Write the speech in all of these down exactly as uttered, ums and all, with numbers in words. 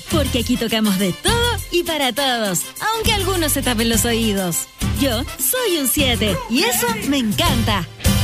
porque aquí tocamos de todo y para todos, aunque algunos se tapen los oídos. Yo soy un siete y eso me encanta.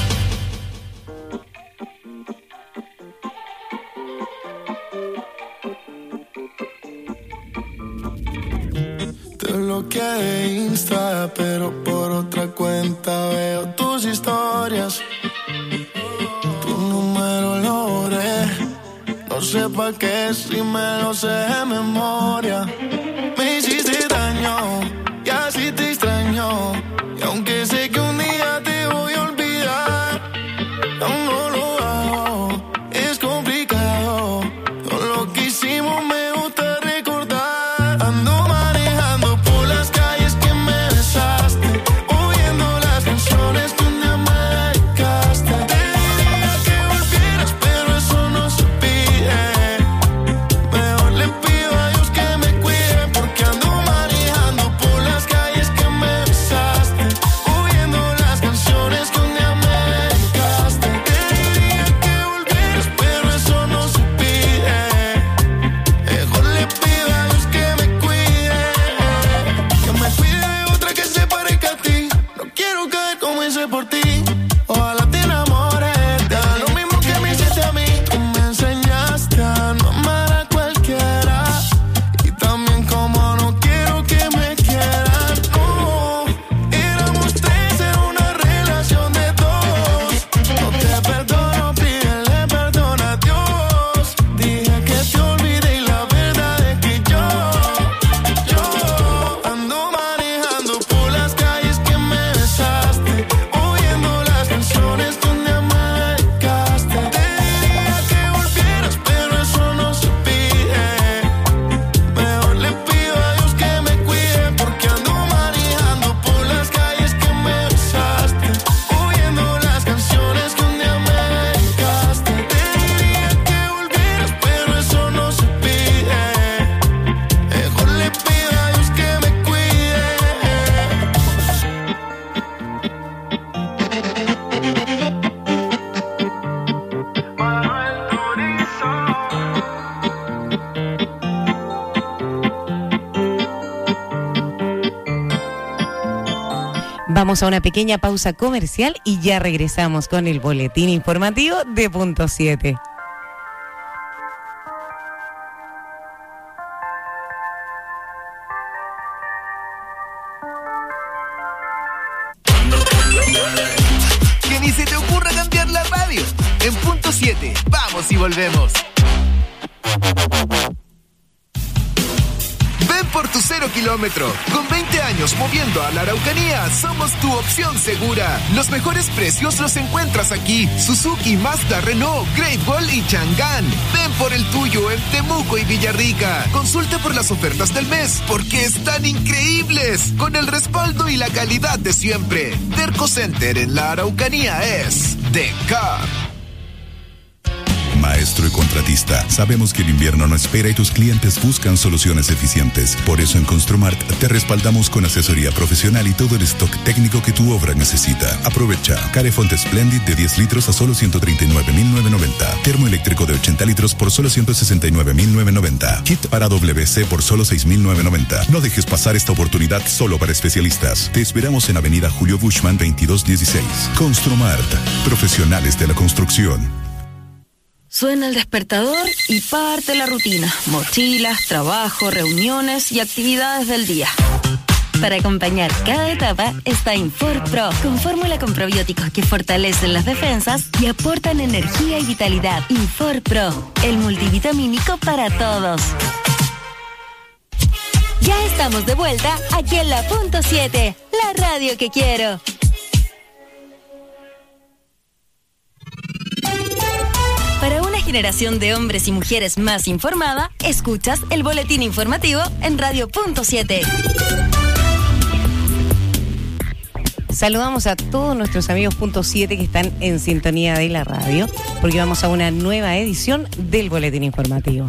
Te bloqueé de Insta, pero por otra cuenta veo tus historias. Tu número lo borré, no sé pa' qué si me lo sé de memoria. Me hiciste daño y así te extraño, y aunque sé que un día te voy a olvidar, aún no lo hago, es complicado. Todo lo que hicimos me gusta recordar. Ando manejando por las calles que me besaste, oyendo las canciones que un día me dedicaste. Te diría que volvieras, pero eso no se pide. Mejor le pido a Dios que me cuide, porque ando manejando por las calles que me besaste, oyendo las canciones que un día me dedicaste. Te diría que volvieras, pero eso no se pide. Mejor le pido a Dios que me cuide, que me cuide de otra que se parezca a ti. No quiero caer como hice por ti. Ojalá te enamores, te haga lo mismo que me hiciste a mí. Tú me enseñaste a no amar a cualquiera, y también como no quiero que me quieran. No, éramos tres en una relación de dos. No te perdono, pídele perdón a Dios. Dije que te olvidé y la verdad es que yo, yo ando manejando por las calles que me besaste, oyendo las canciones que un día me dedicaste. Te diría que volvieras, pero eso no se pide. Mejor le pido a Dios que me cuide, porque ando manejando por las calles que me besaste, oyendo las canciones que un día me dedicaste. Te diría que volvieras, pero eso no se pide. Mejor le pido a Dios que me cuide. Vamos a una pequeña pausa comercial y ya regresamos con el boletín informativo de Punto siete. Que ni se te ocurra cambiar la radio. En Punto siete, vamos y volvemos. Ven por tu cero kilómetro. Con veinte años moviendo a la Araucanía, somos tu opción segura. Los mejores precios los encuentras aquí. Suzuki, Mazda, Renault, Great Wall y Chang'an. Ven por el tuyo en Temuco y Villarrica. Consulta por las ofertas del mes, porque están increíbles. Con el respaldo y la calidad de siempre. Derco Center en la Araucanía es The Car. Maestro y contratista, sabemos que el invierno no espera y tus clientes buscan soluciones eficientes. Por eso en Construmart te respaldamos con asesoría profesional y todo el stock técnico que tu obra necesita. Aprovecha Carefont Splendid de diez litros a solo ciento treinta y nueve mil novecientos noventa. Termoeléctrico de ochenta litros por solo ciento sesenta y nueve mil novecientos noventa. Kit para W C por solo seis mil novecientos noventa. No dejes pasar esta oportunidad solo para especialistas. Te esperamos en Avenida Julio Bushman veintidós dieciséis. Construmart, profesionales de la construcción. Suena el despertador y parte la rutina. Mochilas, trabajo, reuniones y actividades del día. Para acompañar cada etapa está Infor Pro, con fórmula con probióticos que fortalecen las defensas y aportan energía y vitalidad. Infor Pro, el multivitamínico para todos. Ya estamos de vuelta aquí en la Punto siete, la radio que quiero. Para una generación de hombres y mujeres más informada, escuchas el boletín informativo en Radio Punto siete. Saludamos a todos nuestros amigos Punto siete que están en sintonía de la radio, porque vamos a una nueva edición del boletín informativo.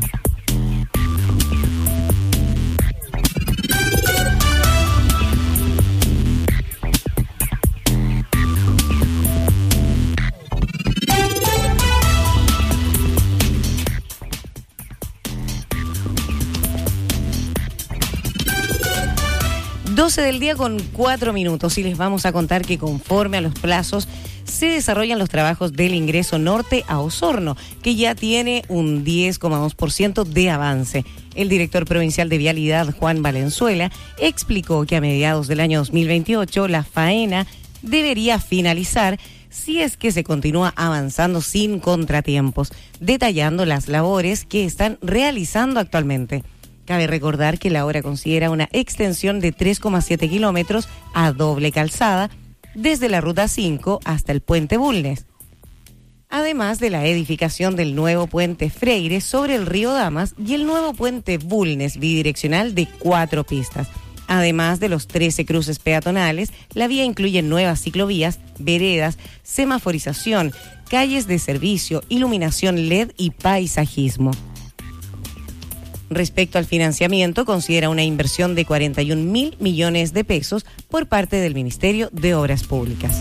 doce del día con cuatro minutos y les vamos a contar que conforme a los plazos se desarrollan los trabajos del ingreso norte a Osorno, que ya tiene un diez coma dos por ciento de avance. El director provincial de Vialidad, Juan Valenzuela, explicó que a mediados del año dos mil veintiocho la faena debería finalizar si es que se continúa avanzando sin contratiempos, detallando las labores que están realizando actualmente. Cabe recordar que la obra considera una extensión de tres coma siete kilómetros a doble calzada desde la Ruta cinco hasta el Puente Bulnes, además de la edificación del nuevo puente Freire sobre el río Damas y el nuevo puente Bulnes bidireccional de cuatro pistas. Además de los trece cruces peatonales, la vía incluye nuevas ciclovías, veredas, semaforización, calles de servicio, iluminación L E D y paisajismo. Respecto al financiamiento, considera una inversión de cuarenta y un mil millones de pesos por parte del Ministerio de Obras Públicas.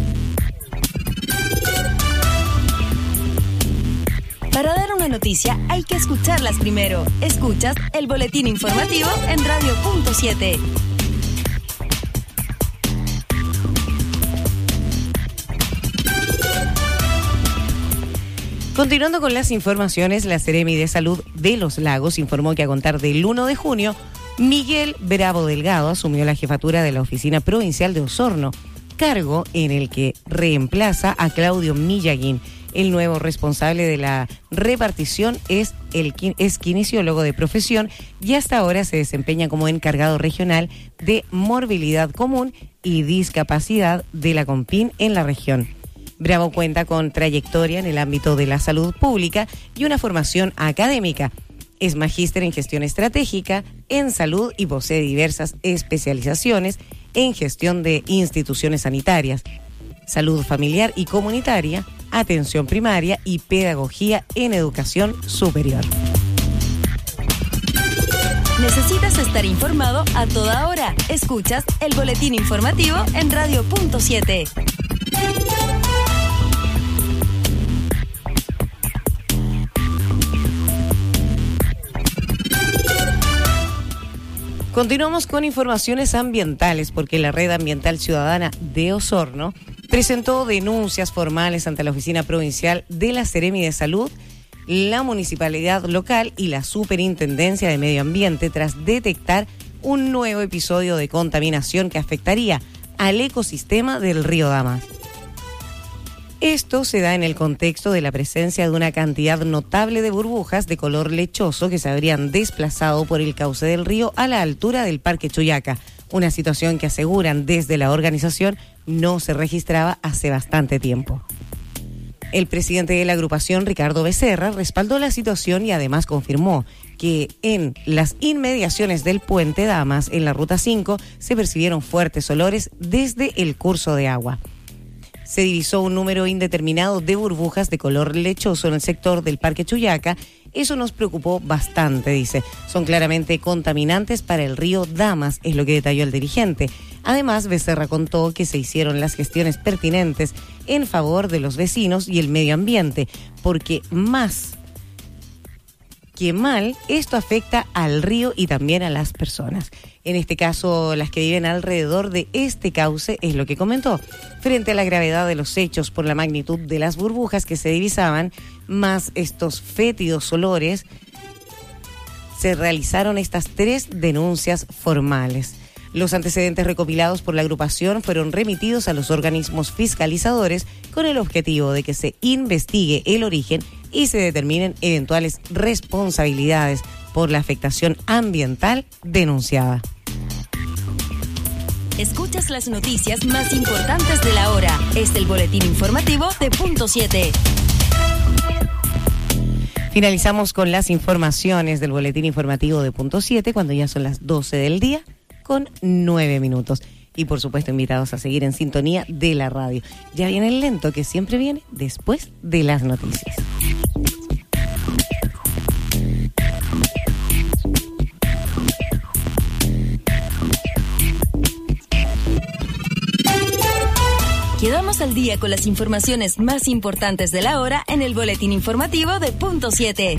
Para dar una noticia hay que escucharlas primero. Escuchas el boletín informativo en Radio punto siete. Continuando con las informaciones, la Seremi de Salud de Los Lagos informó que a contar del uno de junio, Miguel Bravo Delgado asumió la jefatura de la Oficina Provincial de Osorno, cargo en el que reemplaza a Claudio Millaguín. El nuevo responsable de la repartición es el es kinesiólogo de profesión y hasta ahora se desempeña como encargado regional de morbilidad común y discapacidad de la CONPIN en la región. Bravo cuenta con trayectoria en el ámbito de la salud pública y una formación académica. Es magíster en gestión estratégica, en salud y posee diversas especializaciones en gestión de instituciones sanitarias, salud familiar y comunitaria, atención primaria y pedagogía en educación superior. Necesitas estar informado a toda hora. Escuchas el boletín informativo en Radio punto siete. Continuamos con informaciones ambientales porque la Red Ambiental Ciudadana de Osorno presentó denuncias formales ante la Oficina Provincial de la Seremi de Salud, la Municipalidad Local y la Superintendencia de Medio Ambiente tras detectar un nuevo episodio de contaminación que afectaría al ecosistema del río Damas. Esto se da en el contexto de la presencia de una cantidad notable de burbujas de color lechoso que se habrían desplazado por el cauce del río a la altura del Parque Chuyaca, una situación que aseguran desde la organización no se registraba hace bastante tiempo. El presidente de la agrupación, Ricardo Becerra, respaldó la situación y además confirmó que en las inmediaciones del Puente Damas, en la Ruta cinco, se percibieron fuertes olores desde el curso de agua. Se divisó un número indeterminado de burbujas de color lechoso en el sector del Parque Chuyaca. Eso nos preocupó bastante, dice. Son claramente contaminantes para el río Damas, es lo que detalló el dirigente. Además, Becerra contó que se hicieron las gestiones pertinentes en favor de los vecinos y el medio ambiente, porque más que mal, esto afecta al río y también a las personas. En este caso, las que viven alrededor de este cauce, es lo que comentó. Frente a la gravedad de los hechos por la magnitud de las burbujas que se divisaban, más estos fétidos olores, se realizaron estas tres denuncias formales. Los antecedentes recopilados por la agrupación fueron remitidos a los organismos fiscalizadores con el objetivo de que se investigue el origen y se determinen eventuales responsabilidades por la afectación ambiental denunciada. Escuchas las noticias más importantes de la hora. Es el boletín informativo de Punto siete. Finalizamos con las informaciones del boletín informativo de Punto siete cuando ya son las doce del día con nueve minutos. Y por supuesto invitados a seguir en sintonía de la radio. Ya viene el lento que siempre viene después de las noticias. Quedamos al día con las informaciones más importantes de la hora en el boletín informativo de Punto siete.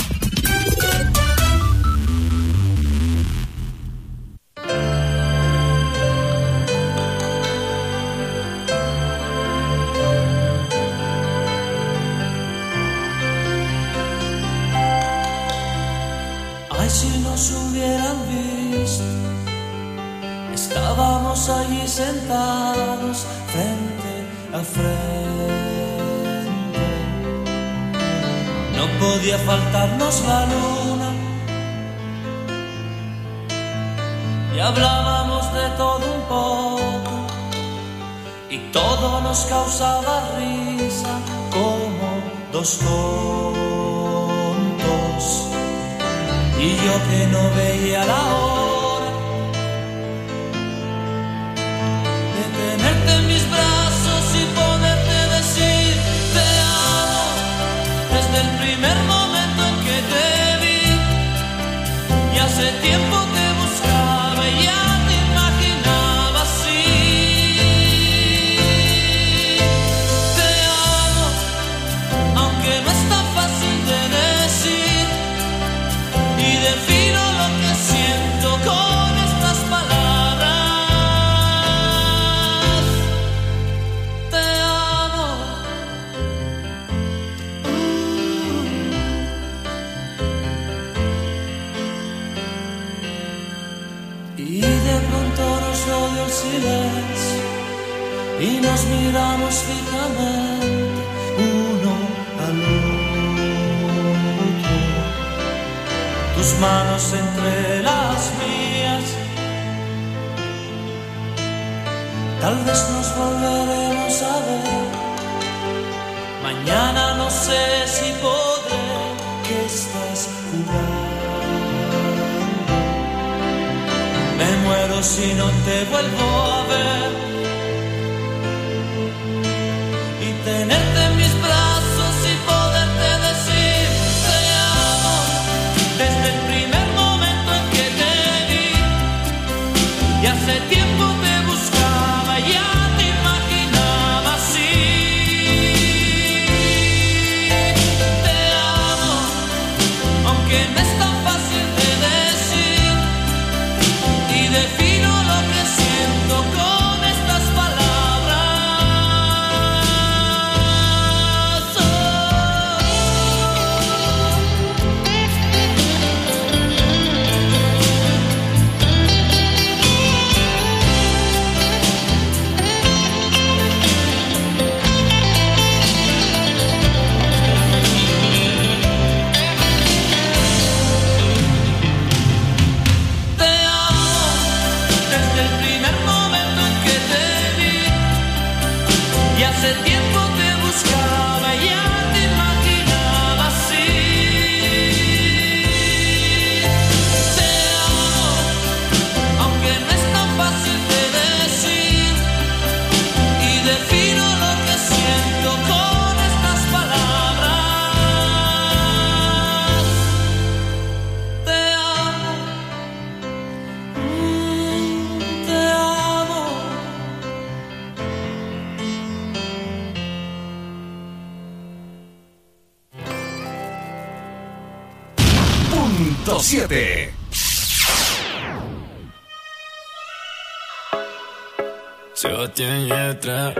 nos hubieran visto. Estábamos allí sentados frente a frente. No podía faltarnos la luna. Y hablábamos de todo un poco. Y todo nos causaba risa como dos tontos. Y yo que no veía la hora de tenerte en mis brazos y poderte decir te amo desde el primer momento en que te vi. Y hace tiempo te buscaba y ya te imaginaba así. Te amo, aunque no es tan fácil de decir. Y defino lo que siento con estas palabras. Te amo. Y de pronto nos rodeó el silencio y nos miramos fijamente uno al otro. Tus manos entre las mías. Tal vez nos volveremos a ver. Mañana no sé si podré. ¿Qué estás jugando? Me muero si no te vuelvo a ver. Y tenerte en mis brazos y poderte decir te amo. Desde el primer momento en que te vi. Y hace tiempo te buscaba y ya te imaginaba así. Te amo, aunque no es tan fácil de decir. Y defino lo que siento con estas palabras. Oh. Te amo desde el primer momento en que te vi. Y hace tiempo te buscaba y ya te imaginaba así. Te amo, aunque no es tan fácil de decir. Y defino lo que siento con estas palabras. Te amo. Mm, te amo. Punto siete. Sebastián Yatra.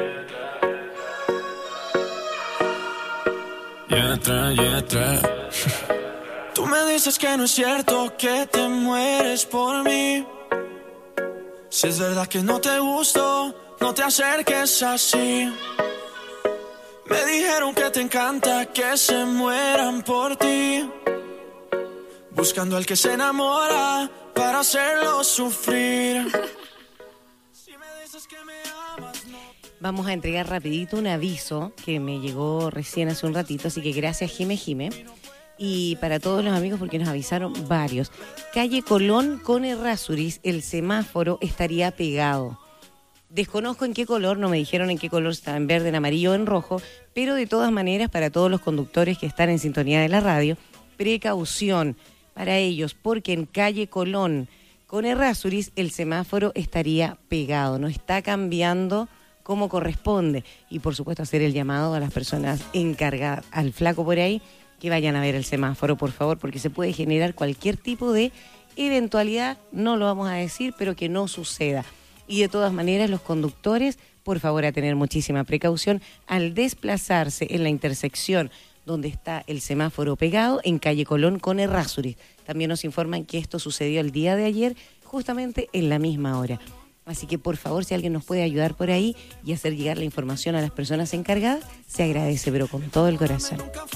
Yatra, Yatra. Tú me dices que no es cierto que te mueres por mí. Si es verdad que no te gusto, no te acerques así. Me dijeron que te encanta que se mueran por ti. Buscando al que se enamora para hacerlo sufrir. Si me dices que me amas, no. Vamos a entregar rapidito un aviso que me llegó recién hace un ratito, así que gracias Jime Jime. Y para todos los amigos, porque nos avisaron varios. Calle Colón con Errázuriz, el semáforo estaría pegado. Desconozco en qué color, no me dijeron en qué color está, en verde, en amarillo o en rojo, pero de todas maneras, para todos los conductores que están en sintonía de la radio, precaución para ellos, porque en Calle Colón con Errázuriz el semáforo estaría pegado, no está cambiando como corresponde. Y por supuesto hacer el llamado a las personas encargadas, al flaco por ahí, que vayan a ver el semáforo, por favor, porque se puede generar cualquier tipo de eventualidad, no lo vamos a decir, pero que no suceda. Y de todas maneras, los conductores, por favor, a tener muchísima precaución al desplazarse en la intersección donde está el semáforo pegado, en calle Colón con Errázuriz. También nos informan que esto sucedió el día de ayer, justamente en la misma hora. Así que, por favor, si alguien nos puede ayudar por ahí y hacer llegar la información a las personas encargadas, se agradece, pero con todo el corazón.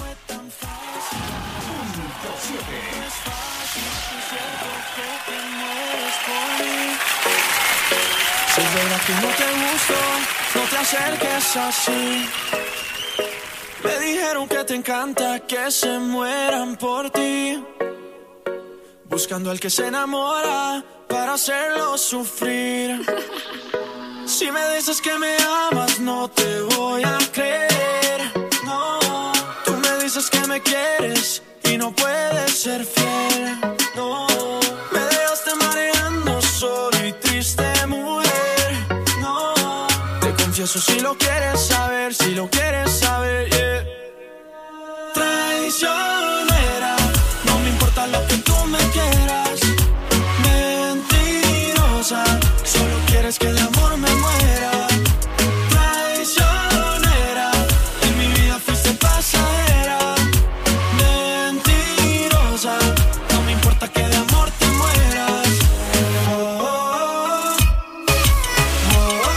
Si es verdad que no te gustó, no te acerques así. Me dijeron que te encanta que se mueran por ti, buscando al que se enamora para hacerlo sufrir. Si me dices que me amas, no te voy a creer. No, tú me dices que me quieres y no puedes ser fiel. No, me dejaste mareando solo y triste, mujer. No, te confieso si lo quieres saber, si lo quieres saber, yeah. Traicionera, no me importa lo que tú me quieras. Mentirosa, solo quieres que de amor me muera. Traicionera, en mi vida fuiste pasajera. Mentirosa, no me importa que de amor te mueras. Oh, oh, oh, oh,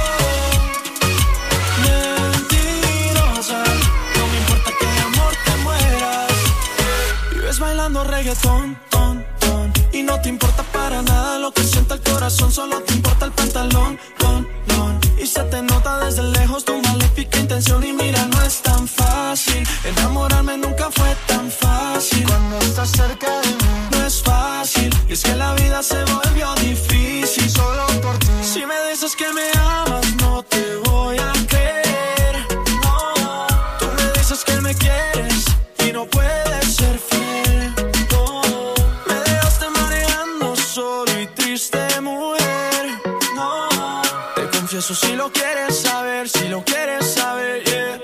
oh. Mentirosa, no me importa que de amor te mueras. Vives bailando reggaetón, ton, ton, y no te importa para nada lo que sienta el corazón, solo te importa el pantalón, con, con. Y se te nota desde lejos tu maléfica intención. Y mira, no es tan fácil, enamorarme nunca fue tan fácil. Cuando estás cerca de mí, no es fácil, y es que la vida se volvió difícil solo por ti. Si me dices que me amas, no te voy a creer. No, tú me dices que me quieres y no puedes ser fiel. No, me dejaste mareando solo y triste, mujer. No, te confieso si lo quieres saber, si lo quieres saber, yeah.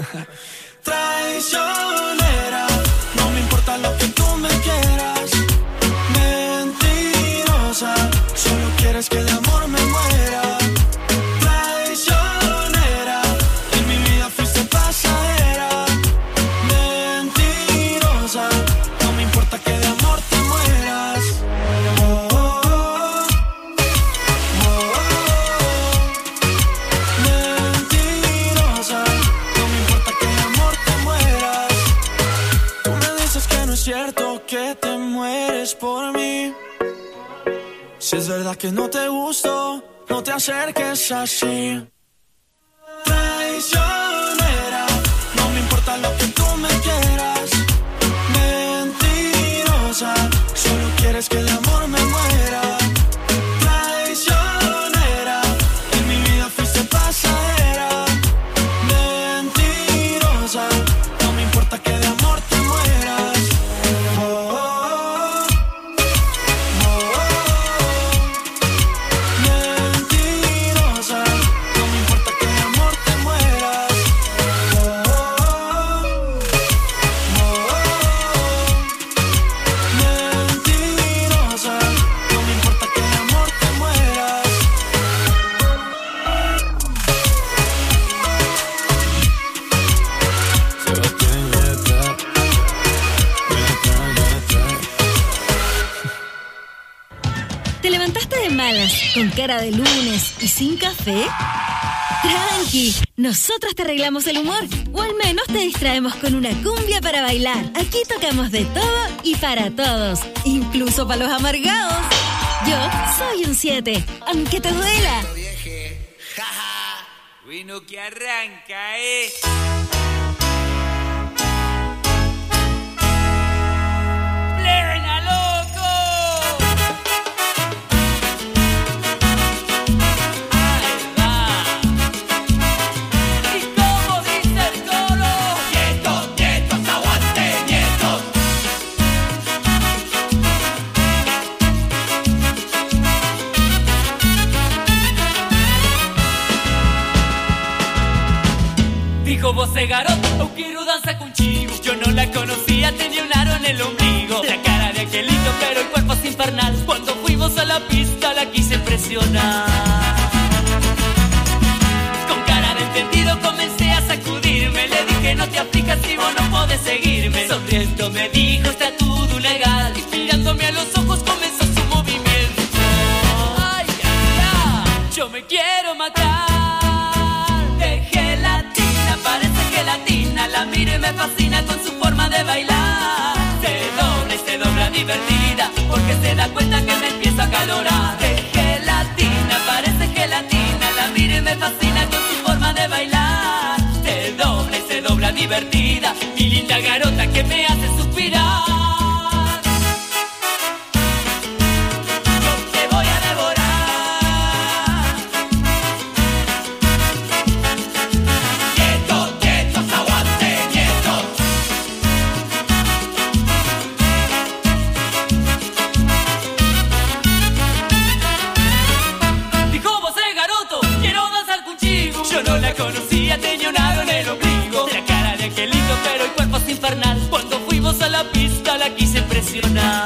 Traicionera, no me importa lo que tú me quieras. Mentirosa, solo quieres que de amor me muera. Traicionera, en mi vida fuiste pasajera. Mentirosa, no me importa que de amor te mueras. Oh, oh, oh, oh, oh. Mentirosa, no me importa que de amor te mueras. Tú me dices que no es cierto que te mueres por mí. Si es verdad que no te gusto, no te acerques así. Traicionera, no me importa lo que tú me quieras. Mentirosa, solo quieres que de amor me muera. Traicionera, en mi vida fuiste pasajera. Mentirosa, no me importa que de amor te mueras. Oh, oh, oh, oh, oh. Mentirosa, no me importa que de amor te mueras. Oh, oh, oh, oh, oh. Mentirosa, no me importa que de amor te mueras. Sebastián Yatra, Yatra, Yatra. ¿Te levantaste de malas, con cara de lunes y sin café? Tranqui, nosotros te arreglamos el humor, o al menos te distraemos con una cumbia para bailar. Aquí tocamos de todo y para todos, incluso para los amargados. Yo soy un siete, aunque te duela. Vieje, jaja, bueno que arranca, eh. ¡Plena, loco! Ahí va. ¿Y cómo dice el coro? Nietos, nietos, aguante, nietos. Dijo voce garoto, eu quiero danza contigo. Yo no la conocía, tenía un aro en el ombligo. La cara de angelito, pero el cuerpo es infernal. Cuando fuimos a la pista la quise impresionar. Con cara de entendido comencé a sacudirme. Le dije no te aflijas si vos no podés podés seguirme. Sonriendo me dijo, está todo legal. Y mirándome a los ojos comenzó su movimiento. Ay, ay, ay, yo me quiero matar. De gelatina, parece gelatina. La miro y me fascina con su forma de bailar. Se dobla y se dobla divertida, porque se da cuenta que me empiezo a calorar. De gelatina, parece gelatina. La miro y me fascina con su forma de bailar. Se dobla y se dobla divertida, mi linda garota que me hace suspirar. Yo te voy a devorar. Quieto, quietos, aguante, quietos. Dijo vos, eh, garoto, quiero danzar contigo. Yo no la conocía, tenía un aro en el ombligo. La cara de angelito, pero el cuerpo es infernal. Cuando fuimos a la pista la quise impresionar.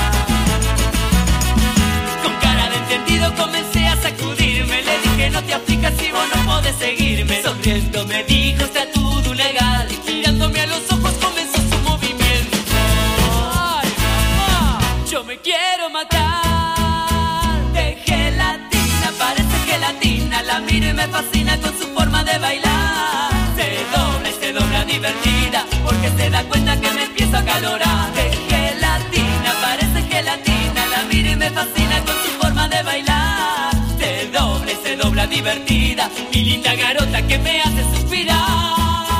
Con cara de entendido comencé a sacudirme. Le dije, no te aflijas si vos no podés seguirme. Sonriendo me dijo, está todo legal. Y mirándome a los ojos comenzó su movimiento. Ay, mamá, yo me quiero matar. De gelatina, parece gelatina. La miro y me fascina con su forma de bailar. Se dobla y se dobla divertida, porque se da cuenta que me empiezo a calorar. De gelatina, parece gelatina. La miro y me fascina con su forma de bailar. Se dobla y se dobla divertida, mi linda garota que me hace suspirar.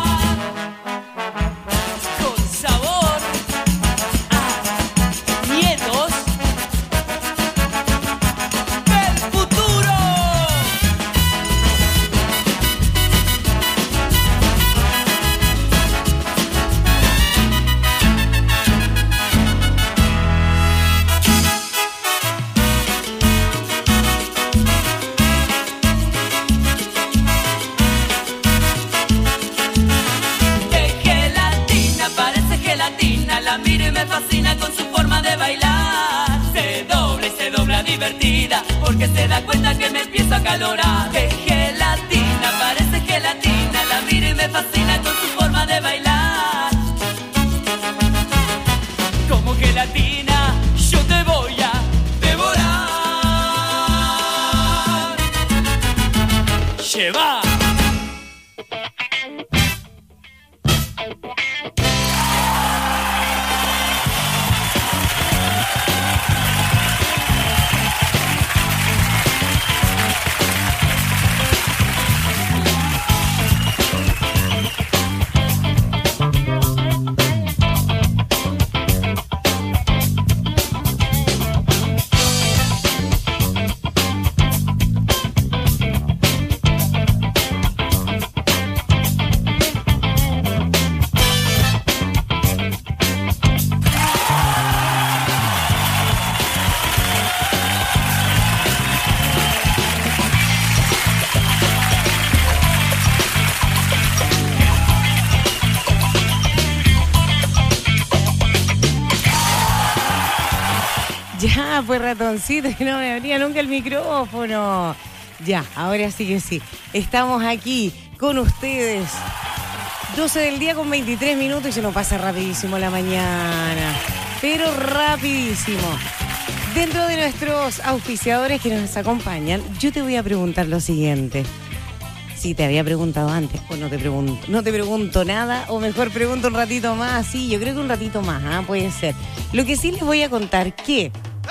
Con sabor a miedos del futuro. La miro y me fascina con su forma de bailar. Se dobla y se dobla divertida, porque se da cuenta que me empiezo a calorar. De gelatina, parece gelatina. La miro y me fascina con su forma de bailar. Como gelatina, yo te voy a devorar. Lleva. Ya, pues ratoncito, que no me abría nunca el micrófono. Ya, ahora sí que sí. Estamos aquí con ustedes. doce del día con veintitrés minutos y se nos pasa rapidísimo la mañana. Pero rapidísimo. Dentro de nuestros auspiciadores que nos acompañan, yo te voy a preguntar lo siguiente. Si te había preguntado antes o no te pregunto. No te pregunto nada, o mejor pregunto un ratito más. Sí, yo creo que un ratito más, ¿ah? Puede ser. Lo que sí les voy a contar que...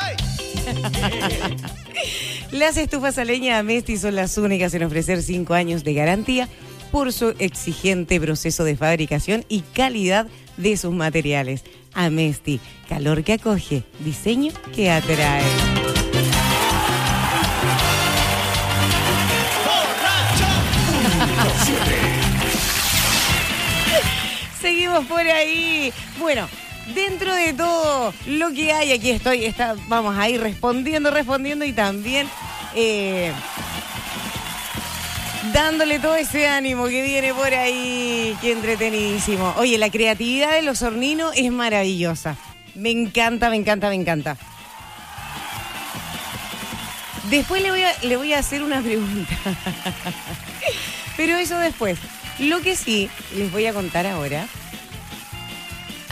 Las estufas a leña Amesti son las únicas en ofrecer cinco años de garantía por su exigente proceso de fabricación y calidad de sus materiales. Amesti, calor que acoge, diseño que atrae. Seguimos por ahí. Bueno, dentro de todo lo que hay, aquí estoy, está, vamos a ir respondiendo, respondiendo y también eh, dándole todo ese ánimo que viene por ahí. Qué entretenidísimo. Oye, la creatividad de los horninos es maravillosa. Me encanta, me encanta, me encanta. Después le voy a, le voy a hacer una pregunta. Pero eso después. Lo que sí les voy a contar ahora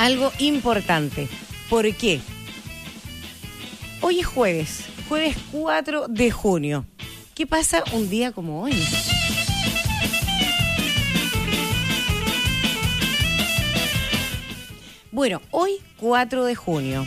algo importante. ¿Por qué? Hoy es jueves, jueves cuatro de junio. ¿Qué pasa un día como hoy? Bueno, hoy cuatro de junio.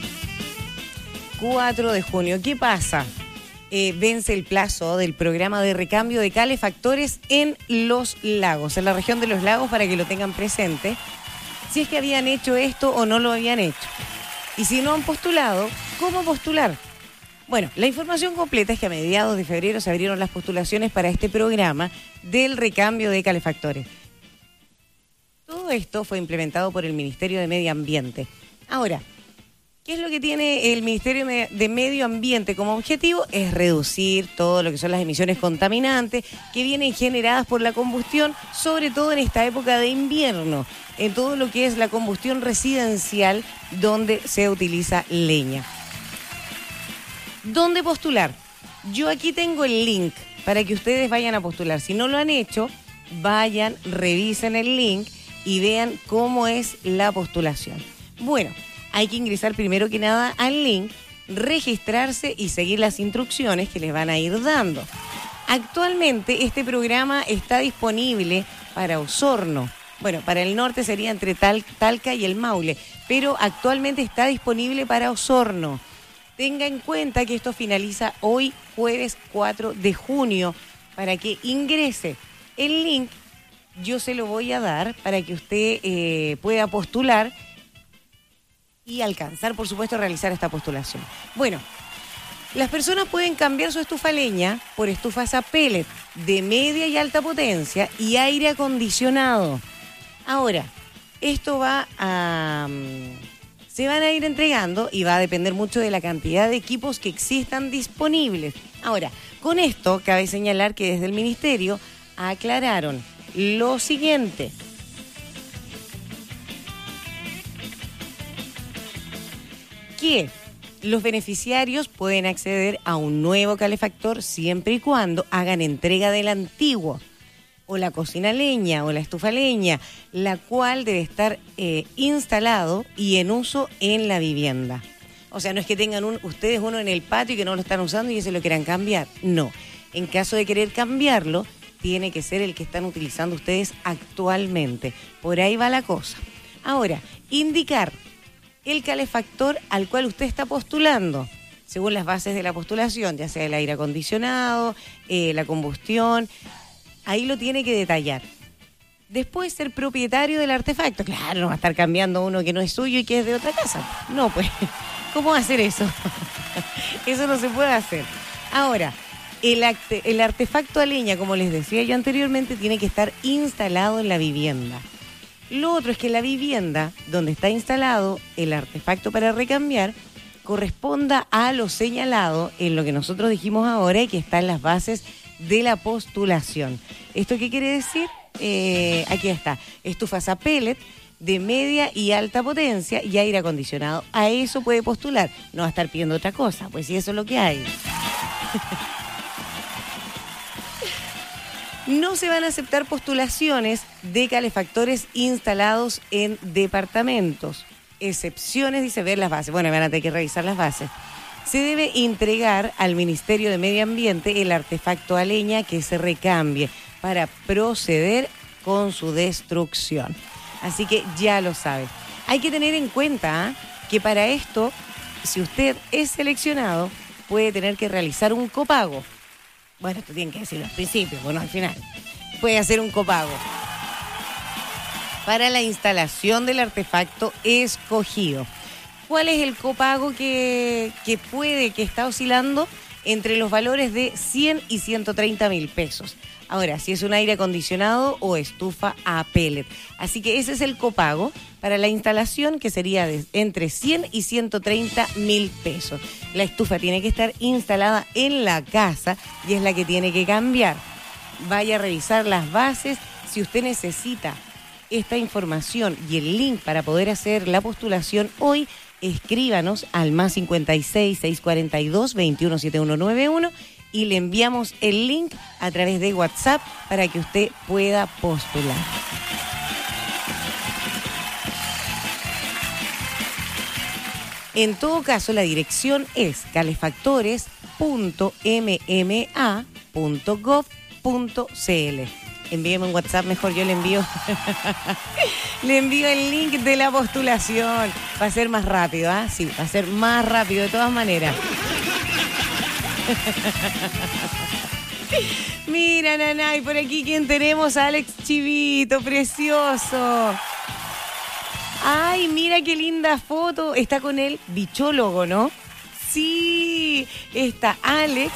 cuatro de junio. ¿Qué pasa? Eh, vence el plazo del programa de recambio de calefactores en los lagos, en la región de los lagos, para que lo tengan presente, si es que habían hecho esto o no lo habían hecho. Y si no han postulado, ¿cómo postular? Bueno, la información completa es que a mediados de febrero se abrieron las postulaciones para este programa del recambio de calefactores. Todo esto fue implementado por el Ministerio de Medio Ambiente. Ahora, ¿qué es lo que tiene el Ministerio de Medio Ambiente como objetivo? Es reducir todo lo que son las emisiones contaminantes que vienen generadas por la combustión, sobre todo en esta época de invierno, en todo lo que es la combustión residencial donde se utiliza leña. ¿Dónde postular? Yo aquí tengo el link para que ustedes vayan a postular. Si no lo han hecho, vayan, revisen el link y vean cómo es la postulación. Bueno, hay que ingresar primero que nada al link, registrarse y seguir las instrucciones que les van a ir dando. Actualmente este programa está disponible para Osorno. Bueno, para el norte sería entre Tal, Talca y el Maule, pero actualmente está disponible para Osorno. Tenga en cuenta que esto finaliza hoy, jueves cuatro de junio, para que ingrese. El link yo se lo voy a dar para que usted eh, pueda postular y alcanzar, por supuesto, a realizar esta postulación. Bueno, las personas pueden cambiar su estufa leña por estufas a pellet de media y alta potencia y aire acondicionado. Ahora, esto va a... se van a ir entregando y va a depender mucho de la cantidad de equipos que existan disponibles. Ahora, con esto cabe señalar que desde el Ministerio aclararon lo siguiente. Que los beneficiarios pueden acceder a un nuevo calefactor siempre y cuando hagan entrega del antiguo, o la cocina leña o la estufa leña, la cual debe estar eh, instalado y en uso en la vivienda. O sea, no es que tengan un, ustedes uno en el patio y que no lo están usando y ese lo quieran cambiar. No. En caso de querer cambiarlo, tiene que ser el que están utilizando ustedes actualmente. Por ahí va la cosa. Ahora, indicar el calefactor al cual usted está postulando, según las bases de la postulación, ya sea el aire acondicionado, eh, la combustión, ahí lo tiene que detallar. Después, ser propietario del artefacto. Claro, no va a estar cambiando uno que no es suyo y que es de otra casa. No, pues, ¿cómo va a hacer eso? Eso no se puede hacer. Ahora, el, acte, el artefacto a leña, como les decía yo anteriormente, tiene que estar instalado en la vivienda. Lo otro es que la vivienda donde está instalado el artefacto para recambiar corresponda a lo señalado en lo que nosotros dijimos ahora y que está en las bases de la postulación. ¿Esto qué quiere decir? Eh, aquí está, estufas a pellet de media y alta potencia y aire acondicionado. A eso puede postular, no va a estar pidiendo otra cosa, pues si eso es lo que hay. No se van a aceptar postulaciones de calefactores instalados en departamentos. Excepciones, dice, ver las bases. Bueno, van a tener que revisar las bases. Se debe entregar al Ministerio de Medio Ambiente el artefacto a leña que se recambie para proceder con su destrucción. Así que ya lo sabe. Hay que tener en cuenta ¿eh? que para esto, si usted es seleccionado, puede tener que realizar un copago. Bueno, esto tienen que decirlo al principio, bueno, al final. Puede hacer un copago para la instalación del artefacto escogido. ¿Cuál es el copago que, que puede, que está oscilando entre los valores de cien y ciento treinta mil pesos? Ahora, si es un aire acondicionado o estufa a pellet. Así que ese es el copago para la instalación, que sería de entre cien y ciento treinta mil pesos. La estufa tiene que estar instalada en la casa y es la que tiene que cambiar. Vaya a revisar las bases. Si usted necesita esta información y el link para poder hacer la postulación hoy, escríbanos al más cincuenta y seis, seiscientos cuarenta y dos, veintiuno, setenta y uno noventa y uno y le enviamos el link a través de WhatsApp para que usted pueda postular. En todo caso, la dirección es calefactores punto m m a punto gov punto c l. Envíeme un WhatsApp, mejor yo le envío le envío el link de la postulación. Va a ser más rápido, ¿ah? ¿eh? Sí, va a ser más rápido de todas maneras. Mira, nanay, por aquí quién tenemos, a Alex Chivito, precioso. Ay, mira qué linda foto. Está con el bichólogo, ¿no? Sí, está Alex.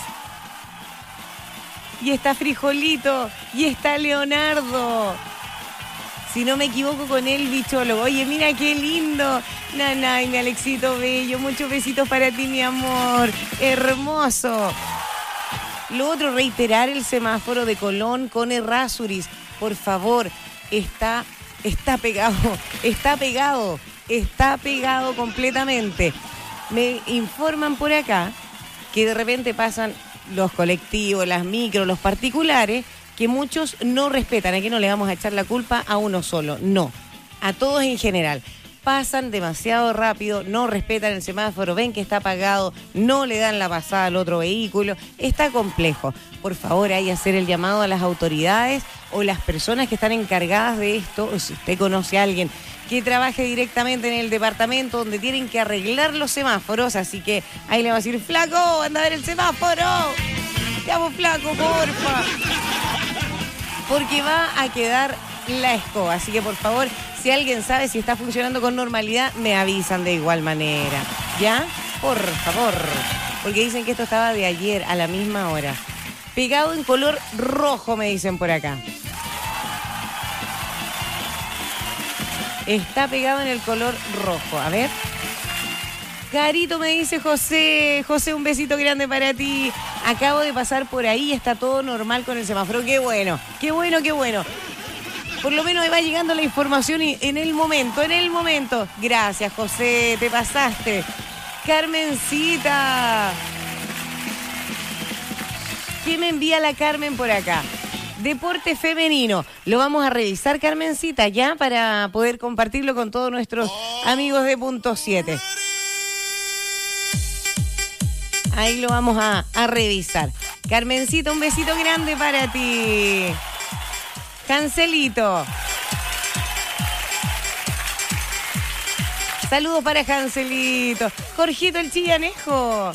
Y está Frijolito. Y está Leonardo. Si no me equivoco, con el bichólogo. Oye, mira qué lindo. Nanay, mi Alexito bello. Muchos besitos para ti, mi amor. Hermoso. Lo otro, reiterar el semáforo de Colón con Errázuriz. Por favor, está, está pegado. Está pegado. Está pegado completamente. Me informan por acá que de repente pasan los colectivos, las micros, los particulares, que muchos no respetan. Aquí no le vamos a echar la culpa a uno solo, no, a todos en general. Pasan demasiado rápido, no respetan el semáforo, ven que está apagado, no le dan la pasada al otro vehículo. Está complejo. Por favor, hay que hacer el llamado a las autoridades o las personas que están encargadas de esto, o si usted conoce a alguien que trabaje directamente en el departamento donde tienen que arreglar los semáforos, así que ahí le va a decir, flaco, anda a ver el semáforo. Ya vos, flaco, porfa. Porque va a quedar la escoba, así que por favor, si alguien sabe si está funcionando con normalidad, me avisan de igual manera. ¿Ya? Por favor. Porque dicen que esto estaba de ayer a la misma hora. Pegado en color rojo, me dicen por acá. Está pegado en el color rojo. A ver. Carito, me dice José. José, un besito grande para ti. Acabo de pasar por ahí, está todo normal con el semáforo. Qué bueno, qué bueno, qué bueno. Por lo menos me va llegando la información en el momento, en el momento. Gracias, José, te pasaste. Carmencita. ¿Qué me envía la Carmen por acá? Deporte femenino. Lo vamos a revisar, Carmencita, ya, para poder compartirlo con todos nuestros amigos de Punto siete. Ahí lo vamos a, a revisar. Carmencita, un besito grande para ti. Hanselito. Saludos para Hanselito. Jorgito el Chillanejo.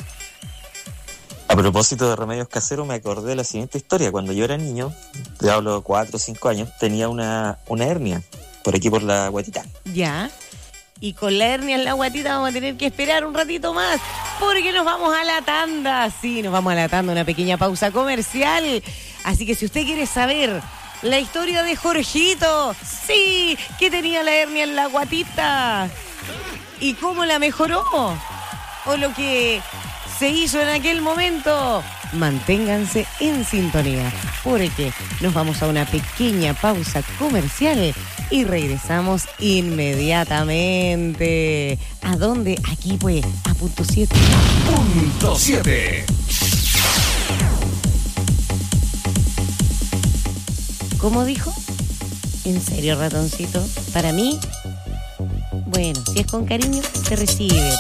A propósito de remedios caseros, me acordé de la siguiente historia. Cuando yo era niño, te hablo cuatro o cinco años, tenía una, una hernia por aquí por la guatita. Ya. Y con la hernia en la guatita vamos a tener que esperar un ratito más, porque nos vamos a la tanda. Sí, nos vamos a la tanda, una pequeña pausa comercial. Así que si usted quiere saber la historia de Jorgito, sí, que tenía la hernia en la guatita y cómo la mejoró, o lo que se hizo en aquel momento, manténganse en sintonía, porque nos vamos a una pequeña pausa comercial y regresamos inmediatamente. ¿A dónde? Aquí pues, a Punto siete. Punto siete. ¿Cómo dijo? ¿En serio, ratoncito? ¿Para mí? Bueno, si es con cariño, se recibe.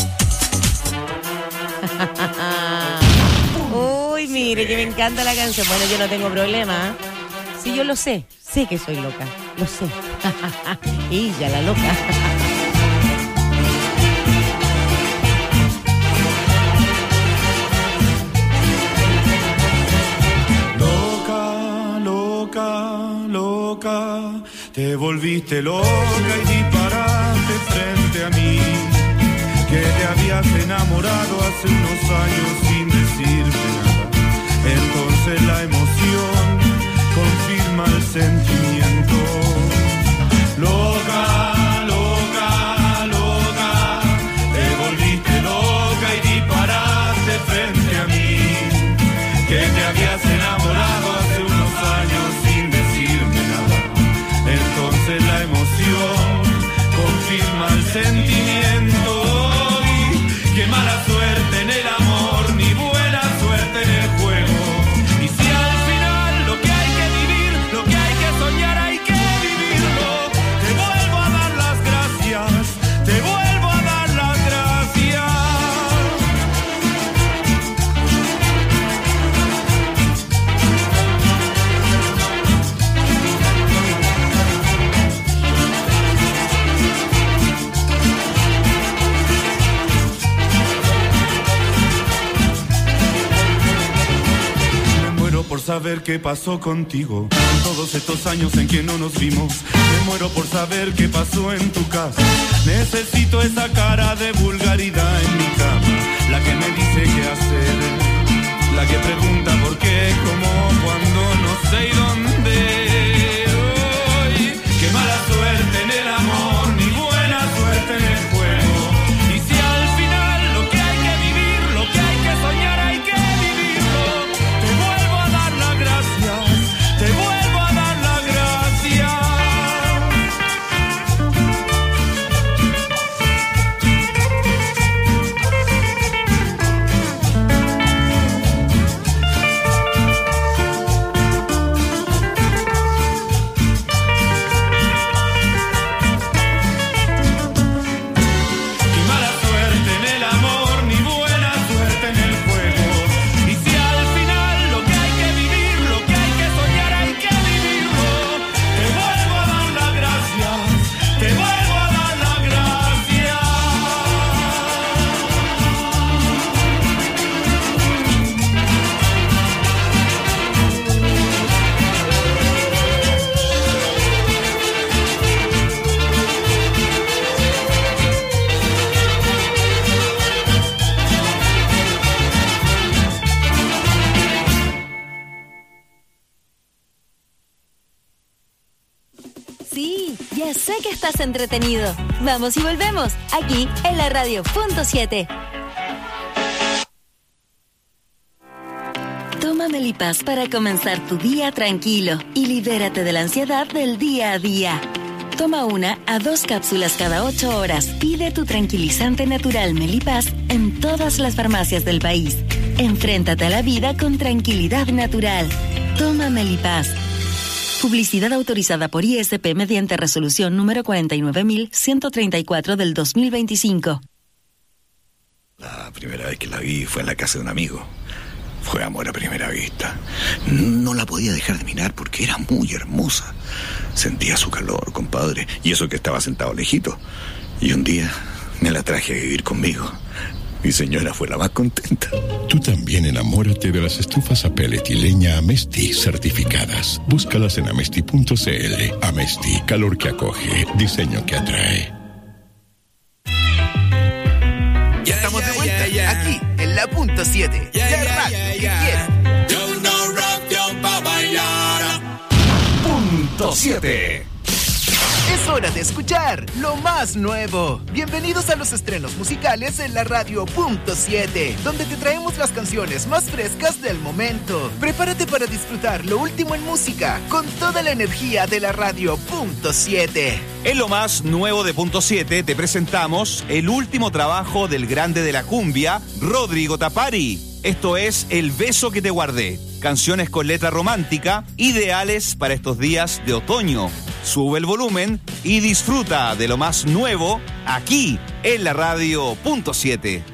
Uy, mire, que me encanta la canción. Bueno, yo no tengo problema, ¿eh? Sí, yo lo sé. Sé que soy loca. Lo sé. Y ya la loca. Loca, loca, loca, te volviste loca y disparaste frente a mí, que te habías enamorado hace unos años sin decirme nada. Entonces la emoción confirma el sentimiento. Loca, loca, loca, te volviste loca y disparaste frente a mí, que te habías enamorado hace unos años sin decirme nada. Entonces la emoción confirma el sentimiento. Y qué mala suerte en el amor, ni buena suerte en el juego. Y si al final lo que hay que vivir, lo que hay que soñar, hay que vivirlo. Te vuelvo a dar las gracias, te vuelvo a dar las gracias. saber qué pasó contigo todos estos años en que no nos vimos. Me muero por saber qué pasó en tu casa. Necesito esa cara de vulgaridad en mi cama, la que me dice qué hacer, la que pregunta por qué, cómo, cuándo, no sé y dónde. Uy, qué mala suerte en el amor, ni buena suerte en el juego. Y si al final lo que hay que vivir, lo que hay que soñar, hay que vivirlo. Te vuelvo a dar las gracias, te vuelvo a dar las gracias. Sé que estás entretenido. Vamos y volvemos, aquí en la radio punto siete. Toma Melipaz para comenzar tu día tranquilo y libérate de la ansiedad del día a día. Toma una a dos cápsulas cada ocho horas. Pide tu tranquilizante natural Melipaz en todas las farmacias del país. Enfréntate a la vida con tranquilidad natural. Toma Melipaz. Publicidad autorizada por I S P mediante resolución número cuarenta y nueve mil ciento treinta y cuatro del dos mil veinticinco. La primera vez que la vi fue en la casa de un amigo. Fue amor a primera vista. No la podía dejar de mirar porque era muy hermosa. Sentía su calor, compadre, y eso que estaba sentado lejito. Y un día me la traje a vivir conmigo. Mi señora fue la más contenta. Tú también enamórate de las estufas a pellet y leña Amesti certificadas. Búscalas en amesti punto c l. Amesti, calor que acoge, diseño que atrae. Ya estamos de vuelta, yeah, yeah. Aquí en la punto siete. Yeah, la yeah, radio yeah, que yeah. quiero. Yo no rap pa' bailar. Punto siete. Es hora de escuchar lo más nuevo. Bienvenidos a los estrenos musicales en la radio punto siete, donde te traemos las canciones más frescas del momento. Prepárate para disfrutar lo último en música con toda la energía de la radio punto siete. En lo más nuevo de punto siete te presentamos el último trabajo del grande de la cumbia, Rodrigo Tapari. Esto es El beso que te guardé. Canciones con letra romántica, ideales para estos días de otoño. Sube el volumen y disfruta de lo más nuevo aquí en la radio punto siete.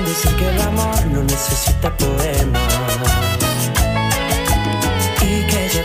Necesita poemas y que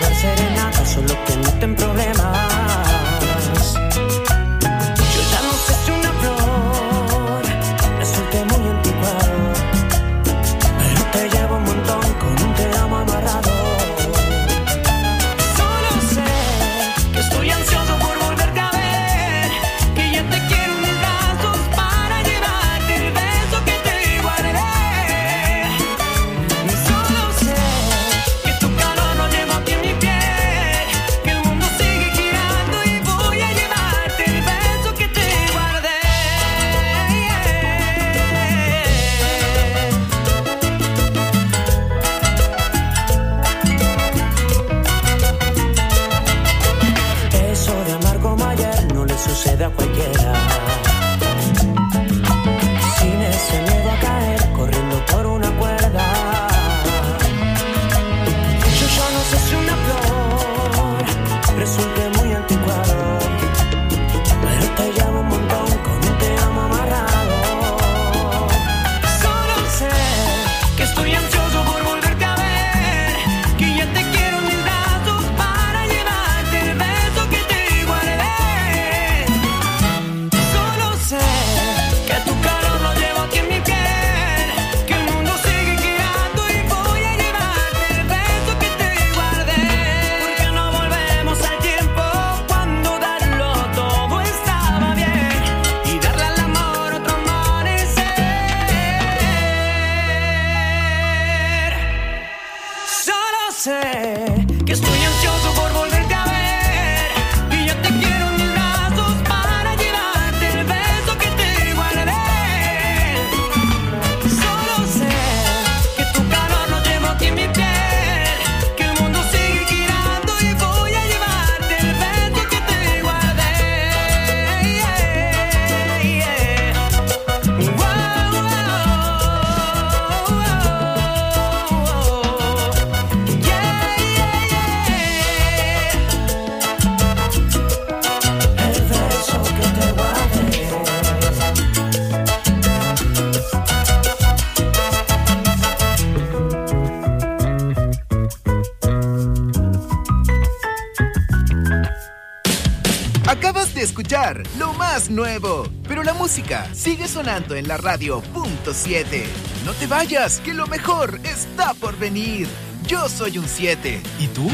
Acabas de escuchar lo más nuevo, pero la música sigue sonando en la radio punto siete. No te vayas, que lo mejor está por venir. Yo soy un siete. ¿Y tú?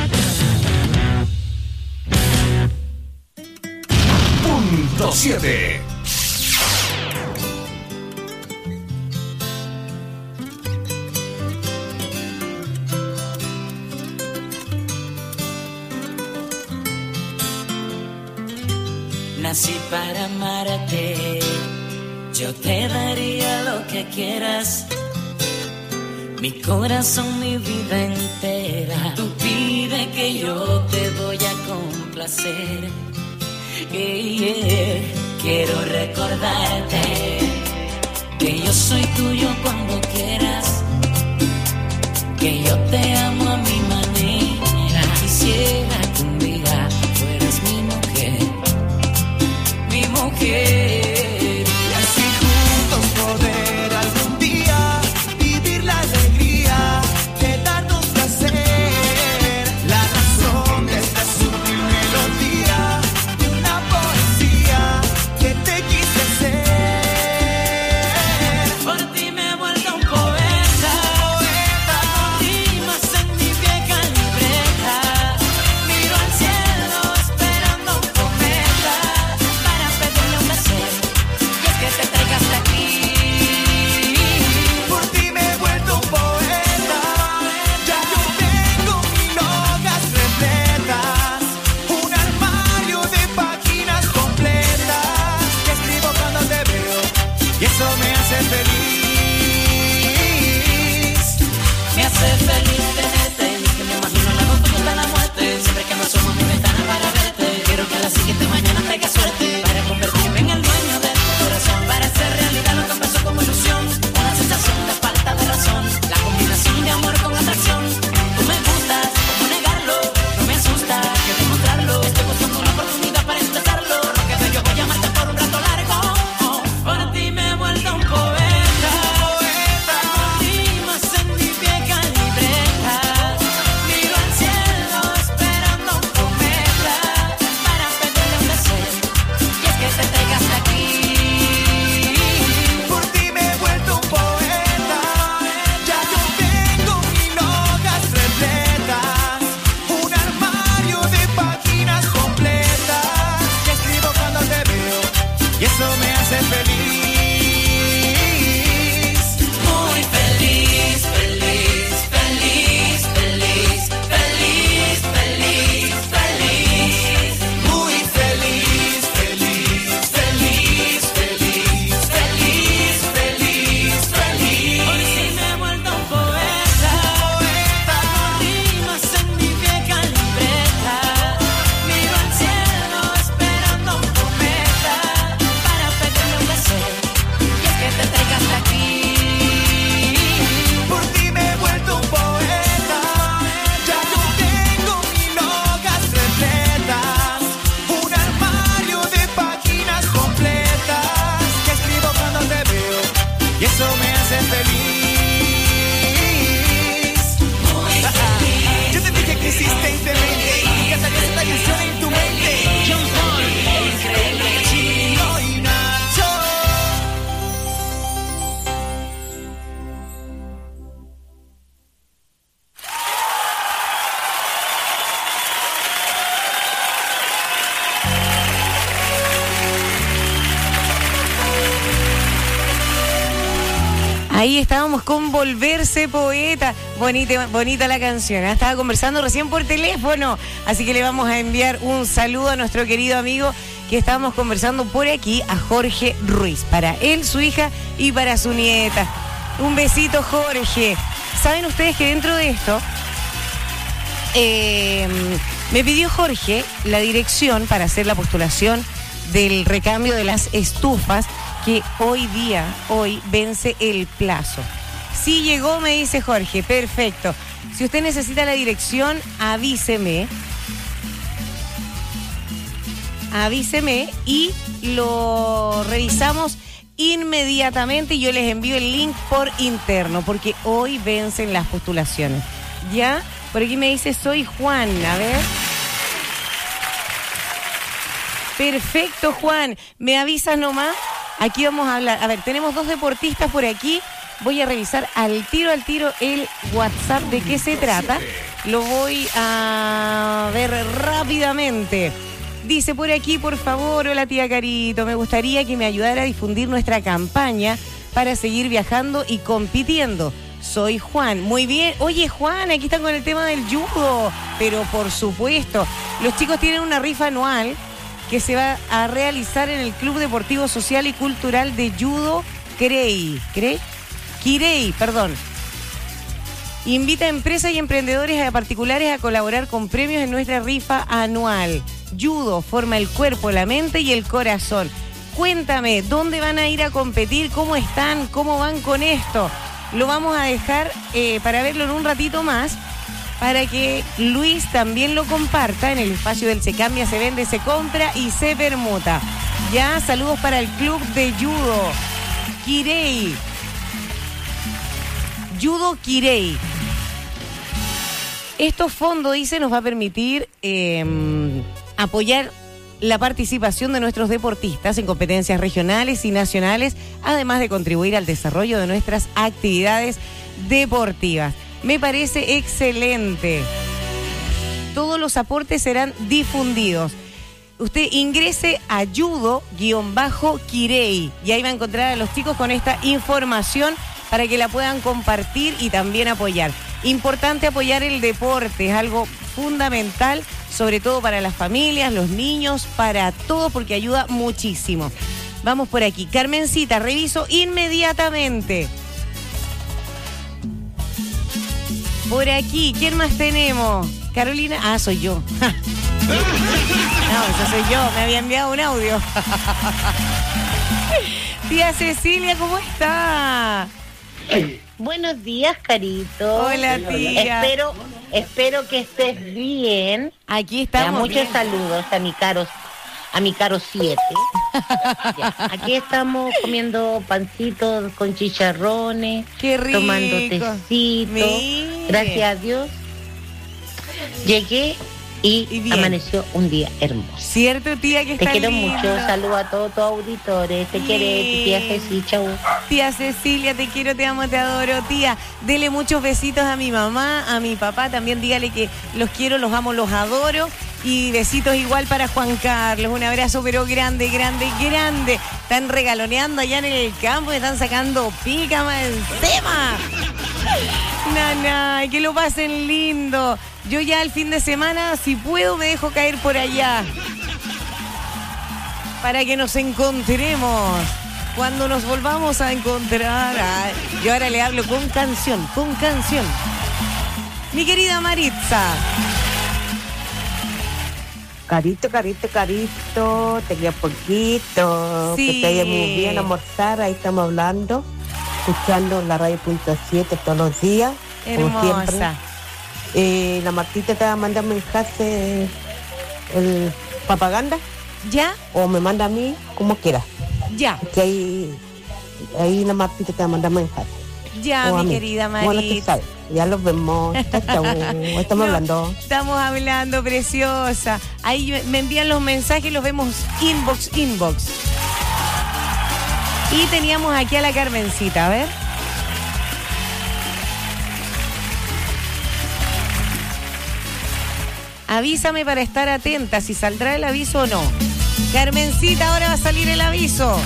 Punto siete. Nací para amarte, yo te daría lo que quieras, mi corazón, mi vida entera. Tú pide que yo te voy a complacer. Yeah, yeah. Quiero recordarte que yo soy tuyo cuando quieras, que yo te amo a mi manera. Quisiera que un día fueras mi mujer, mi mujer. Y así juntos poder algún día vivir la alegría de darnos placer. La razón de esta sutil melodía de una poesía que te quise hacer. Por ti me he vuelto un poeta, poeta, con rimas en mi vieja libreta. Miro al cielo esperando un cometa para pedirle un deseo, y es que te traigas de aquí. Por ti me he vuelto un poeta, ya yo tengo mil hojas repletas, un armario de páginas completas que escribo cuando te veo y eso me hace feliz. Me hace feliz tenerte, y es que me imagino la foto hasta la muerte. Siempre que no somos mi ventana para verte, quiero que a la siguiente mañana tenga suerte para convertirme en el dueño de tu corazón, para hacer realidad lo que empezó como ilusión, una sensación de falta de razón, la combinación de amor con atracción. Tú me gustas, ¿cómo negarlo? No me asusta, que demostrarlo. Estoy buscando una oportunidad para intentarlo. Lo que de yo voy a amarte por un rato largo. Oh, por ti me he vuelto un poeta, poeta, con rimas en mi vieja libreta. Miro al cielo esperando un cometa para pedirle un deseo, y es que te traigas de aquí. Por ti me he vuelto un poeta, ya yo tengo mil hojas repletas, un armario de páginas completas que escribo cuando te veo y eso me hace feliz. Muy feliz, feliz, feliz, feliz, feliz, feliz, feliz. Muy feliz, feliz, feliz, feliz, feliz, feliz, feliz. Por si me he vuelto un poeta, poeta, con rimas en mi vieja libreta. Miro al cielo esperando un cometa para pedirle un deseo, y es que te traigas de aquí. Por ti me he vuelto un poeta, ya yo tengo mil hojas repletas, un armario de páginas completas que escribo cuando te veo y eso me hace feliz. Muy feliz. Yo te dije que insistentemente que salía esta canción en tu mente. John Paul, el increíble Chino y Nacho. Ahí estábamos con Volverse Poeta. Bonita, bonita la canción. ¿eh? Estaba conversando recién por teléfono. Así que le vamos a enviar un saludo a nuestro querido amigo que estábamos conversando por aquí, a Jorge Ruiz. Para él, su hija y para su nieta. Un besito, Jorge. ¿Saben ustedes que dentro de esto eh, me pidió Jorge la dirección para hacer la postulación del recambio de las estufas, que hoy día, hoy, vence el plazo? Sí llegó, me dice Jorge, perfecto. Si usted necesita la dirección, avíseme. Avíseme y lo revisamos inmediatamente y yo les envío el link por interno, porque hoy vencen las postulaciones. ¿Ya? Por aquí me dice, soy Juan, a ver. Perfecto, Juan. ¿Me avisas nomás? Aquí vamos a hablar. A ver, tenemos dos deportistas por aquí. Voy a revisar al tiro, al tiro el WhatsApp de qué se trata. Lo voy a ver rápidamente. Dice por aquí, por favor, hola tía Carito, me gustaría que me ayudara a difundir nuestra campaña para seguir viajando y compitiendo. Soy Juan. Muy bien. Oye, Juan, aquí están con el tema del judo. Pero por supuesto, los chicos tienen una rifa anual que se va a realizar en el Club Deportivo Social y Cultural de Judo Crey. ¿Crey? Kirei, perdón. Invita a empresas y emprendedores a particulares a colaborar con premios en nuestra rifa anual. Judo forma el cuerpo, la mente y el corazón. Cuéntame, ¿dónde van a ir a competir? ¿Cómo están? ¿Cómo van con esto? Lo vamos a dejar eh, para verlo en un ratito más, para que Luis también lo comparta en el espacio del Se Cambia, Se Vende, Se Compra y Se Permuta. Ya, saludos para el Club de Judo Kirei. Judo Kirei. Estos fondos, dice, nos va a permitir eh, apoyar la participación de nuestros deportistas en competencias regionales y nacionales, además de contribuir al desarrollo de nuestras actividades deportivas. Me parece excelente. Todos los aportes serán difundidos. Usted ingrese a judo-kirei y ahí va a encontrar a los chicos con esta información para que la puedan compartir y también apoyar. Importante apoyar el deporte, es algo fundamental, sobre todo para las familias, los niños, para todos, porque ayuda muchísimo. Vamos por aquí. Carmencita, reviso inmediatamente. Por aquí, ¿quién más tenemos? Carolina, ah, soy yo. No, esa soy yo, me había enviado un audio. Tía Cecilia, ¿cómo está? Buenos días, Carito. Hola, tía. Espero, espero que estés bien. Aquí estamos. Muchos bien. Saludos a mi caro, a mi caro siete. Ya, aquí estamos comiendo pancitos con chicharrones. Qué rico. Tomando tecito. Mira. Gracias a Dios. Llegué y, y amaneció un día hermoso. Cierto, tía, que está Te quiero linda. mucho. Saludos a todos tus auditores. Te sí. quiere tu tía Cecilia. Chau. Tía Cecilia, te quiero, te amo, te adoro, tía. Dele muchos besitos a mi mamá, a mi papá. También dígale que los quiero, los amo, los adoro. Y besitos igual para Juan Carlos. Un abrazo pero grande, grande, grande. Están regaloneando allá en el campo, están sacando pica más encima. Nana, que lo pasen lindo. Yo ya el fin de semana, si puedo, me dejo caer por allá. Para que nos encontremos. Cuando nos volvamos a encontrar. Ay, yo ahora le hablo con canción, con canción. Mi querida Maritza. Carito, carito, carito, te queda poquito, sí. Que te vaya muy bien a almorzar, ahí estamos hablando, escuchando la radio punto siete todos los días, como siempre. Eh, la Martita te va a mandar mensaje, el propaganda. ¿Ya? O me manda a mí, como quiera. Ya. Que ahí, ahí la Martita te va a mandar mensaje. Ya, o mi mí. querida María. Bueno, tú sabes. Ya los vemos. Chau, estamos no, hablando. Estamos hablando, preciosa. Ahí me envían los mensajes, los vemos inbox, inbox. Y teníamos aquí a la Carmencita, a ver. Avísame para estar atenta si saldrá el aviso o no. Carmencita, ahora va a salir el aviso.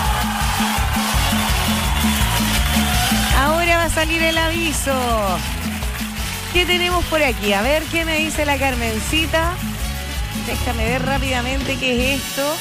Ahora va a salir el aviso. ¿Qué tenemos por aquí? A ver, ¿qué me dice la Carmencita? Déjame ver rápidamente qué es esto.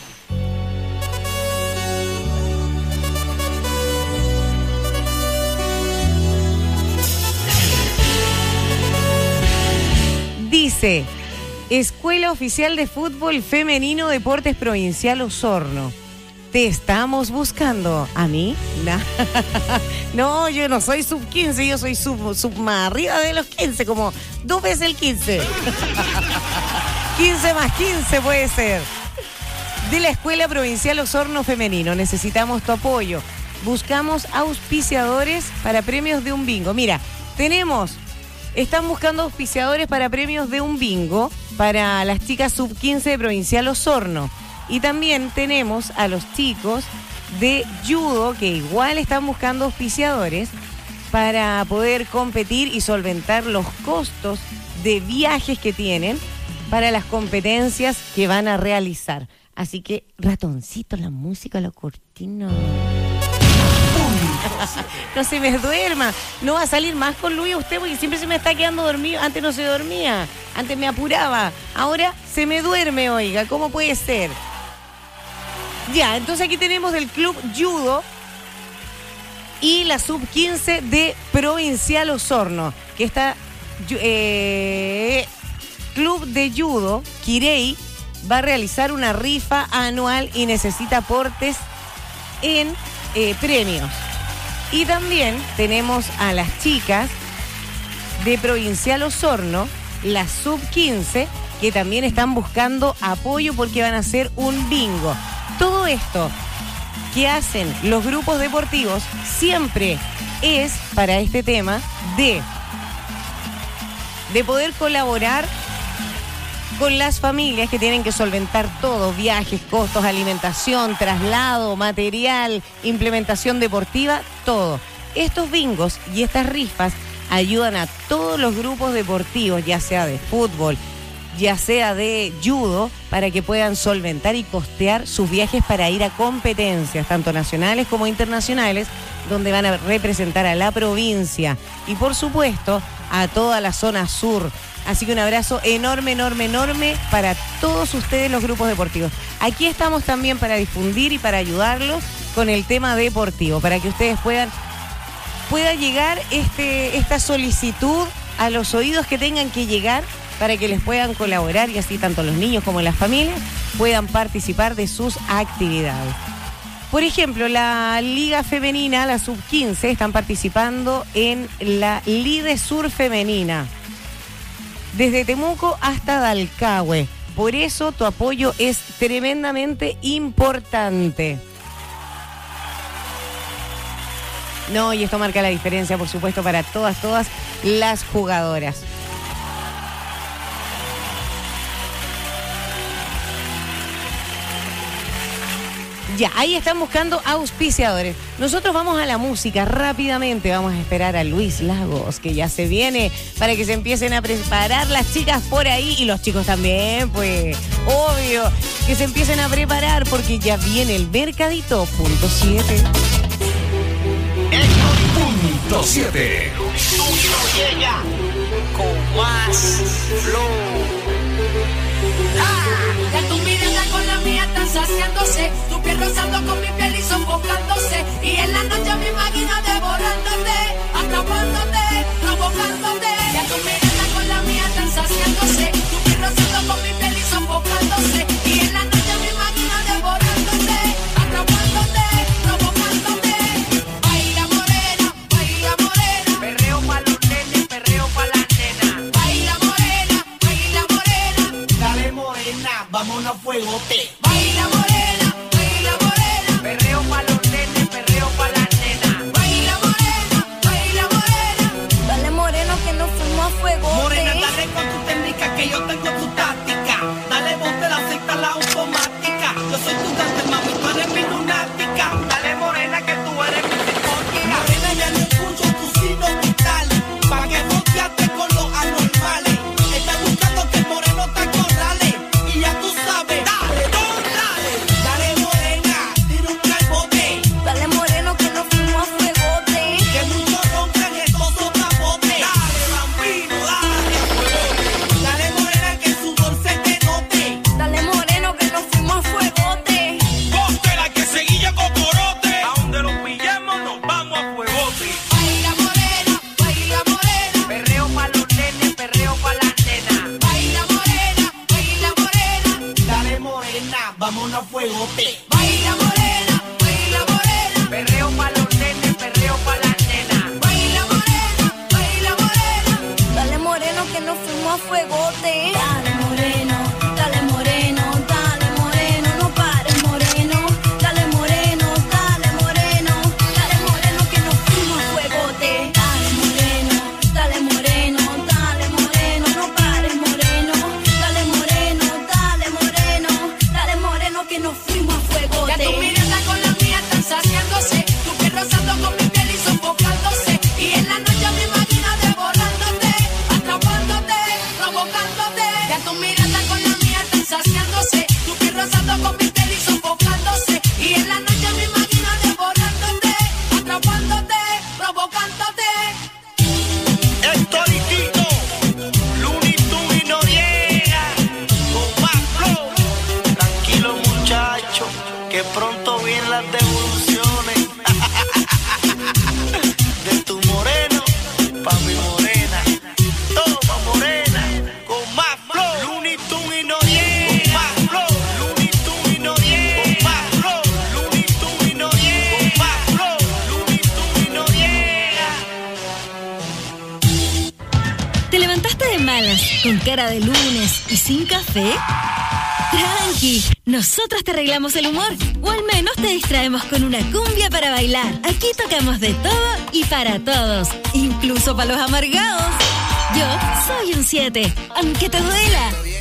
Dice, Escuela Oficial de Fútbol Femenino Deportes Provincial Osorno. Te estamos buscando. ¿A mí? No, no, yo no soy sub quince, yo soy sub, sub más arriba de los quince, como dos veces el quince. quince más quince puede ser. De la Escuela Provincial Osorno Femenino. Necesitamos tu apoyo. Buscamos auspiciadores para premios de un bingo. Mira, tenemos... Están buscando auspiciadores para premios de un bingo para las chicas sub quince de Provincial Osorno. Y también tenemos a los chicos de judo que igual están buscando auspiciadores para poder competir y solventar los costos de viajes que tienen para las competencias que van a realizar. Así que, ratoncito, la música, la cortina. No se me duerma. No va a salir más con Luis usted porque siempre se me está quedando dormido. Antes no se dormía, antes me apuraba. Ahora se me duerme, oiga. ¿Cómo puede ser? Ya, entonces aquí tenemos el Club Judo y la sub quince de Provincial Osorno, que está eh, Club de Judo Quirey va a realizar una rifa anual y necesita aportes en eh, premios. Y también tenemos a las chicas de Provincial Osorno, la sub quince, que también están buscando apoyo porque van a hacer un bingo. Todo esto que hacen los grupos deportivos siempre es para este tema de, de poder colaborar con las familias que tienen que solventar todo: viajes, costos, alimentación, traslado, material, implementación deportiva, todo. Estos bingos y estas rifas ayudan a todos los grupos deportivos, ya sea de fútbol, ya sea de judo, para que puedan solventar y costear sus viajes para ir a competencias, tanto nacionales como internacionales, donde van a representar a la provincia y, por supuesto, a toda la zona sur. Así que un abrazo enorme, enorme, enorme para todos ustedes, los grupos deportivos. Aquí estamos también para difundir y para ayudarlos con el tema deportivo, para que ustedes puedan pueda llegar este esta solicitud a los oídos que tengan que llegar, para que les puedan colaborar y así tanto los niños como las familias puedan participar de sus actividades. Por ejemplo, la Liga Femenina, la sub quince, están participando en la Lide Sur Femenina, desde Temuco hasta Dalcahue. Por eso tu apoyo es tremendamente importante. No, y esto marca la diferencia, por supuesto, para todas, todas las jugadoras. Ya, ahí están buscando auspiciadores. Nosotros vamos a la música rápidamente. Vamos a esperar a Luis Lagos, que ya se viene, para que se empiecen a preparar las chicas por ahí y los chicos también, pues, obvio, que se empiecen a preparar porque ya viene el Mercadito punto siete. Punto siete. Llega con más flow. Ah, ya tu mirada con la mía están saciándose, tu piel rozando con mi piel y sofocándose, y en la noche me imagino devorándote, atrapándote, provocándote. Ya tu mirada con la mía están saciándose, tu piel rozando con mi piel y sofocándose, y en la noche me imagino devorándote, atrapándote, provocándote. Baila morena, baila morena, perreo pa' los nenes, perreo pa' las nenas. Baila morena, baila morena, dale morena, vámonos a fuegote. Baila morena, baila morena, perreo pa' los nenes, perreo pa' las nenas. Baila morena, baila morena, dale moreno que nos fuimos a fuegote. Morena, dale con tu técnica que yo tengo tu táctica. Dale vos te la acepta la automática. Yo soy tu cante, mami, tú eres mi lunática. Dale morena que tú eres mi psicótica. Morena, ya no escucho tu signo vital, pa' que volteaste con los anormales. Estás buscando que el moreno te acorrale, y ya tú sabes, dale, dale, dale morena, tira un calbote. Dale moreno que nos fuimos a fuegote, que muchos rompen estos sotabotes. Dale bambino, dale a fuegote. Dale morena que su sudor se te note. Dale moreno que nos fuimos a fuegote. Ponte la que seguilla cocorote, a donde los pillemos nos vamos a fuegote. Baila morena, baila morena, perreo pa' los nenes, perreo pa' las nenas. Baila morena, baila morena, dale morena, vámonos a fuegote. Baila morena, baila morena, perreo pa' los nenes, perreo pa' las nenas. Baila morena, baila morena, dale moreno que nos fuimos a fuegote. Dale moreno, dale moreno, dale moreno, no pares moreno. Dale moreno, dale moreno, dale moreno que nos fuimos a fuegote. Dale moreno, dale moreno, dale moreno, no pares moreno. Dale moreno, dale moreno, dale moreno que nos que pronto vienen las devoluciones de tu moreno pa' mi morena. Toma morena, con más flow. Looney Tunes y Noriega. Con más flow. Looney Tunes y Noriega. Con más flow. Looney Tunes y Noriega. Con más flow. Looney Tunes y Noriega. ¿Te levantaste de malas, con cara de lunes y sin café? Tranqui, nosotros te arreglamos el humor, o al menos te distraemos con una cumbia para bailar. Aquí tocamos de todo y para todos, incluso para los amargados. Yo soy un siete, aunque te duela.